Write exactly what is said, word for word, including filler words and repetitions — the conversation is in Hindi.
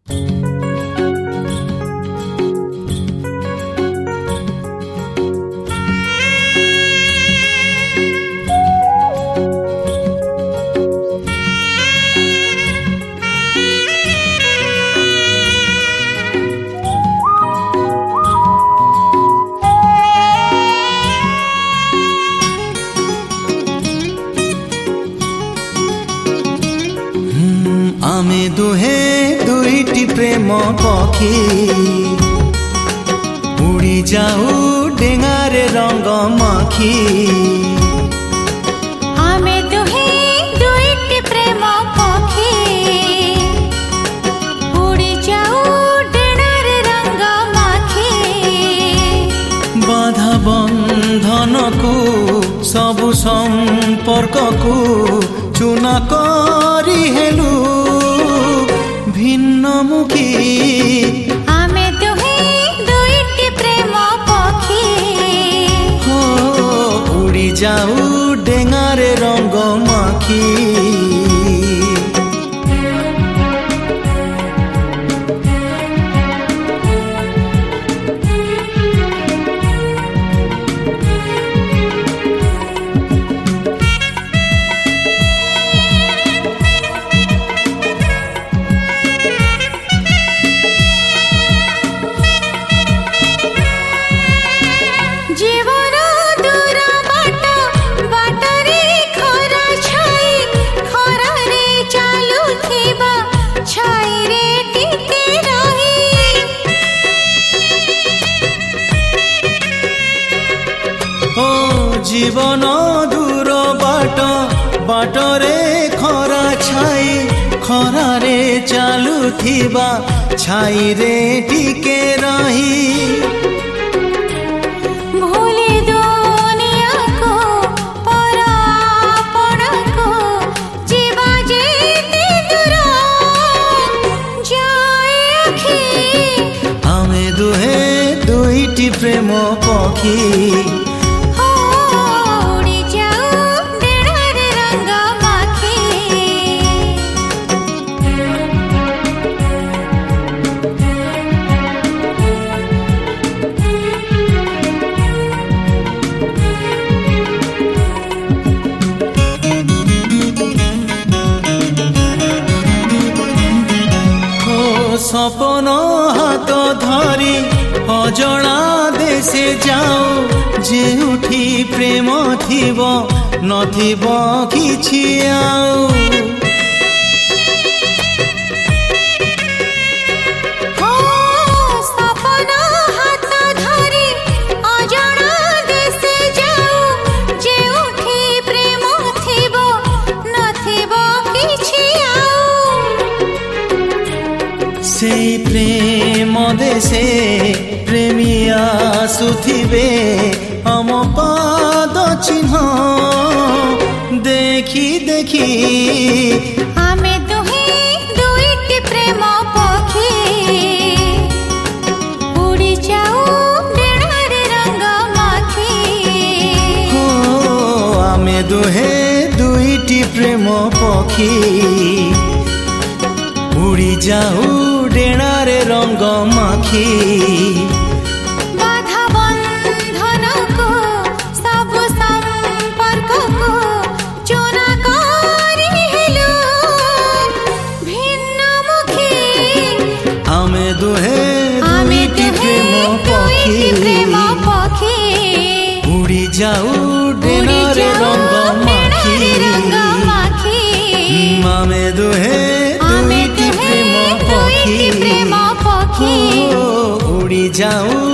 आमे दुहे दुईटी प्रेम पक्षी उड़ी जाऊ डेंगारे रंग माखी। आमे दुहे दुईटी प्रेम पक्षी उड़ी जाऊ डेंगारे रंग माखी। बाधा बंधन को सबु संपर्क को चुना करी हेलु भिन्नमुखी। आमे दुहे दुईटी प्रेम पक्षी हो उड़ी जाऊ डेंगारे रंग माखी। जीवन दूर बाट बाटरे खरा छाई खरारे चालुथिबा छाई रे टिके रही। भूली दुनिया को परापण को जीवा जेते दूर जाए आखी। आमे दुहे दुईटी प्रेम पक्षी सपन हाथ धरी अजणा देशे जाओ जेउठी प्रेम थिब नथिब किछि आउ। सपन हाथ धरी अजणा देशे जाओ जेउठी प्रेम थिब नथिब किछि से प्रेम देशे प्रेमी आसुथिबे हम पाद चिन्ह देखी देखी। आमे दुहे दुईटी प्रेम पक्षी उड़ी जाऊ डेंगारे रंग माखी। हो आमे दुहे दुईटी प्रेम पक्षी उड़ी जाऊ डेणारे रंग माखी। बाधा बंधन को सब संपर्क को चुना करी हेलु भिन्नमुखी। आमे दुहे आमे दुईटी प्रेम पक्षी उड़ी जाऊ डेणारे रंग माखी। आमे दुहे दुईटी प्रेम पक्षी उड़ी जाऊं